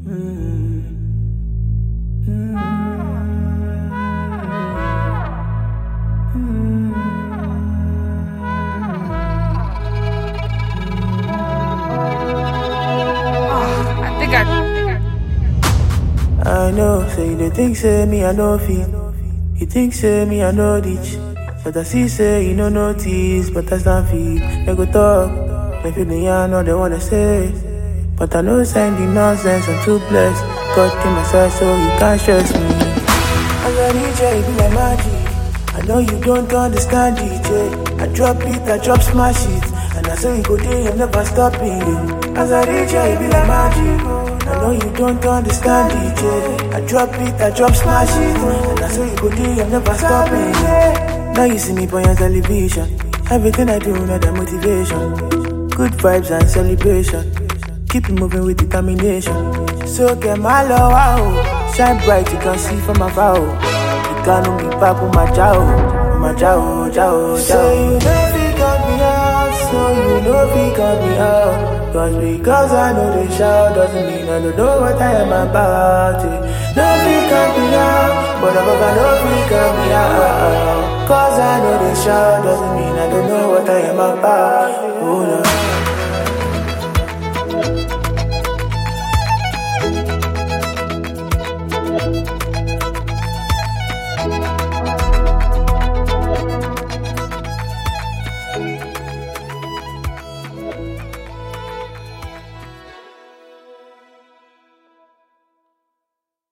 I know, say they think say me I know fit. You think say me I know ditch. But I see say you no notice, but I stand feet. They go talk, they feel me I know they wanna say. But I know sign the nonsense, I'm too blessed. God came my side so you can't stress me. As a DJ, it be like magic. I know you don't understand DJ. I drop it, I drop smash it. And I say you go there, you never stop it. As a DJ, it be like magic. I know you don't understand DJ. I drop it, I drop smash it. And I say you go there, you never stop it. Now you see me on your television. Everything I do, not the motivation. Good vibes and celebration. Keep it moving with determination. So get my love out. Shine bright, you can see from afar. You can't be back with my jaw. My jaw, jaw, jaw. So you know if you got me out. So you know if you got me out. Because I know the shout doesn't mean I don't know what I am about. No pick up me out, but I don't pick up me out. Cause I know the shout doesn't mean I don't know what I am about. Oh no.